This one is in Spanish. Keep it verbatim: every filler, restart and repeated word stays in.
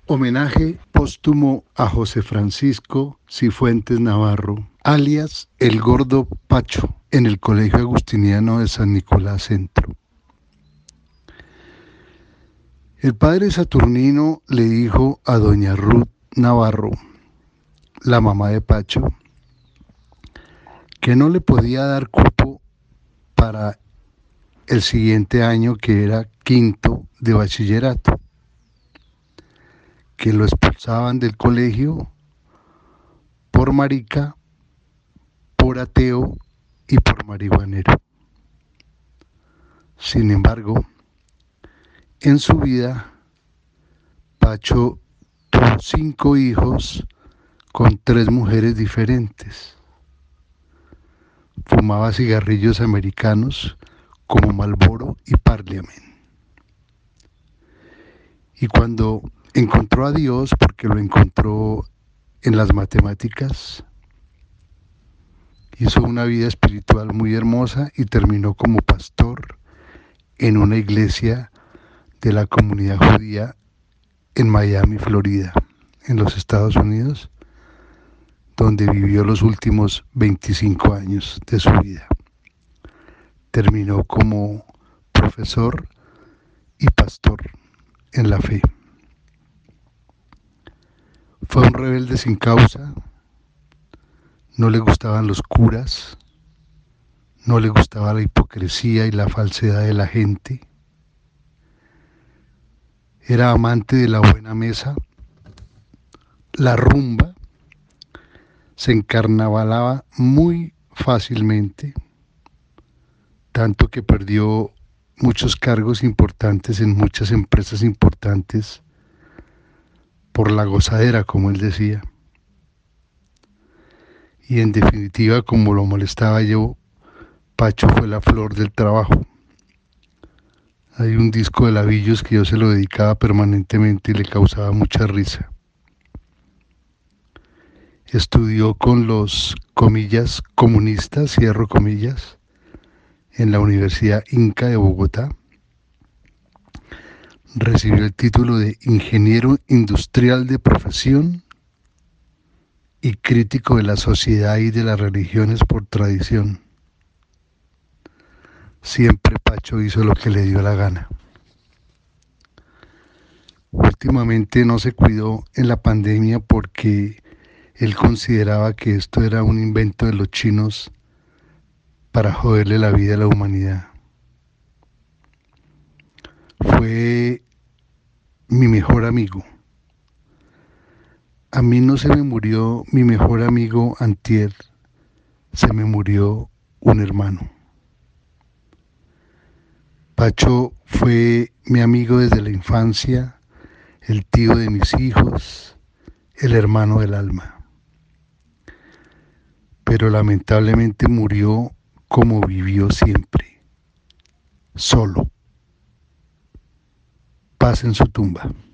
Homenaje póstumo a José Francisco Cifuentes Navarro, alias El Gordo Pacho, en el Colegio Agustiniano de San Nicolás Centro. El padre Saturnino le dijo a doña Ruth Navarro, la mamá de Pacho, que no le podía dar cupo para el siguiente año, que era quinto de bachillerato, que lo expulsaban del colegio por marica, por ateo y por marihuanero. Sin embargo, en su vida, Pacho tuvo cinco hijos con tres mujeres diferentes. Fumaba cigarrillos americanos como Marlboro y Parliament. Y cuando encontró a Dios, porque lo encontró en las matemáticas, hizo una vida espiritual muy hermosa y terminó como pastor en una iglesia de la comunidad judía en Miami, Florida, en los Estados Unidos, donde vivió los últimos veinticinco años de su vida. Terminó como profesor y pastor en la fe. Fue un rebelde sin causa, no le gustaban los curas, no le gustaba la hipocresía y la falsedad de la gente. Era amante de la buena mesa, la rumba, se encarnavalaba muy fácilmente, tanto que perdió muchos cargos importantes en muchas empresas importantes por la gozadera, como él decía. Y en definitiva, como lo molestaba yo, Pacho fue la flor del trabajo. Hay un disco de Lavillos que yo se lo dedicaba permanentemente y le causaba mucha risa. Estudió con los, comillas, comunistas, cierro comillas, en la Universidad Inca de Bogotá. Recibió el título de ingeniero industrial de profesión y crítico de la sociedad y de las religiones por tradición. Siempre Pacho hizo lo que le dio la gana. Últimamente no se cuidó en la pandemia porque él consideraba que esto era un invento de los chinos para joderle la vida a la humanidad. Fue mi mejor amigo. A mí no se me murió mi mejor amigo antier, se me murió un hermano. Pacho fue mi amigo desde la infancia, el tío de mis hijos, el hermano del alma. Pero lamentablemente murió como vivió siempre, solo. Paz en su tumba.